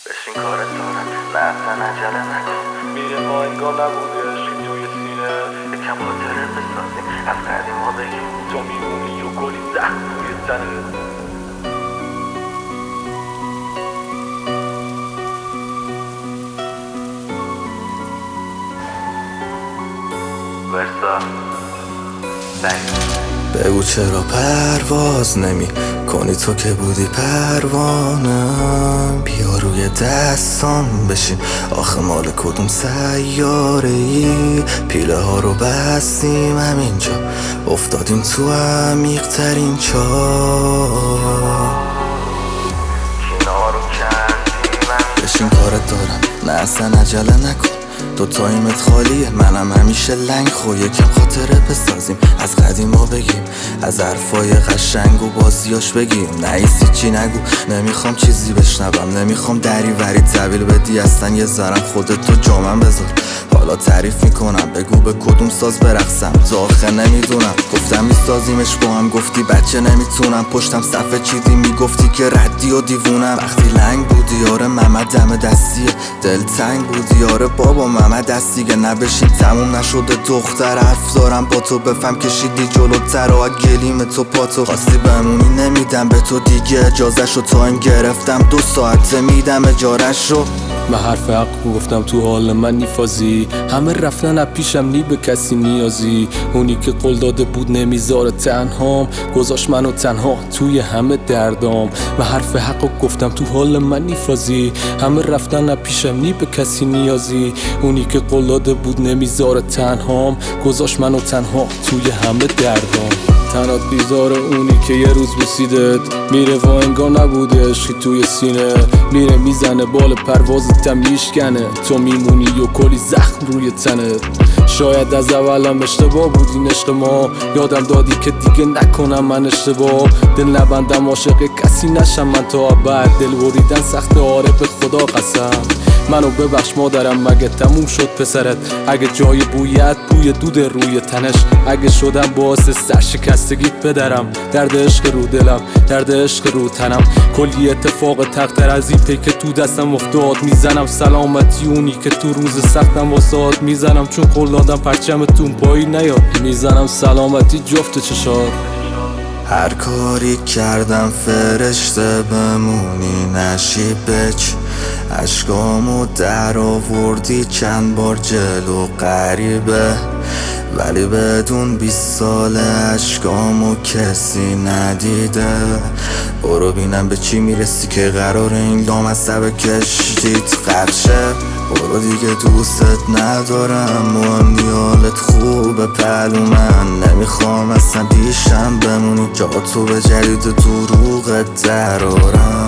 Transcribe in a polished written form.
بشین کارت دارم نه اصلا عجله نکن میره ما انگار نبوده عشقی توی سینه یکم خاطره بسازیم از قدیما بگیم تو میمونی و کلی زخم توی تنه ورسا بگو چرا پرواز نمی کنی تو که بودی پروانم بیا روی دستام بشین آخه مال کدوم سیاره ای پیله ها رو بستیم همینجا افتادیم تو عمیق ترین چاه بشین کارت دارم نه اصلا عجله نکن تو تایمت خالیه منم همیشه لنگ خو یکم خاطره بسازیم از قدیما بگیم از حرفای قشنگ و بازیاش بگیم نایسی چی نگو نمیخوام چیزی بشنوم نمیخوام دریوری طویل بدی اصلا یه ذرم خودتو جامم بذار حالا تعریف میکنم بگو به کدوم ساز برقصم تا آخر نمیدونم گفتم میسازیمش با هم گفتی بچه نمیتونم پشتم صفحه چیدی میگفتی که ردی و دیوونم وقتی لنگ بودی آره محمد دم دستیه دل تنگ بودی آره بابا محمد دست دیگه نبشین تموم نشده دختر حرف دارم با تو بفهم کشیدی جلوتر و گلیم تو پاتو خواستی بمونی نمیدم به تو دیگه اجازهشو تایم گرفتم 2 ساعته میدم اجارهشو من حرف حق گفتم تو حال من نیفازی همه رفتن از پیشم نی به کسی نیازی اونی که قول داده بود نمیذاره تنهام گذاشت منو تنها توی همه دردام من حرف حق گفتم تو حال من نیفازی همه رفتن از پیشم نی به کسی نیازی اونی که قول داده بود نمیذاره تنهام گذاشت منو تنها توی همه دردام تنات بیزار اونی که یه روز بوسیدت میره و انگار نبوده عشقی توی سینه میره میزنه بال پروازتم میشکنه تو میمونی و کلی زخم روی تنت شاید از اولم اشتباه بود این عشق ما یادم دادی که دیگه نکنم من اشتباه دل نبندم عاشق کسی نشم من تا ابد دل بریدن سخت آره به خدا قسم منو ببخش مادرم مگه تموم شد پسرت اگه جای بویت بوی دود روی تنش اگه شدم باعث سرشکستگیت بدرم درد عشق رو دلم درد عشق رو تنم کلی اتفاق تقدر از این پی که تو دستم افتاد میزنم سلامتی اونی که تو روز سختم واسات میزنم چون قول دادم پرچمتون پایی نیاد میزنم سلامتی جفت چشات هر کاری کردم فرشته بمونی نشی بچ عشقامو در آوردی چند بار جلو غریبه ولی بدون 20 سال عشقامو کسی ندیده برو بینم به چی میرسی که قرار این دام از سب کشتیت غرشه برو دیگه دوستت ندارم مهم حالت خوبه پلو من نمیخوام اصلا پیشم بمونی جا تو به جدید دروغت درارم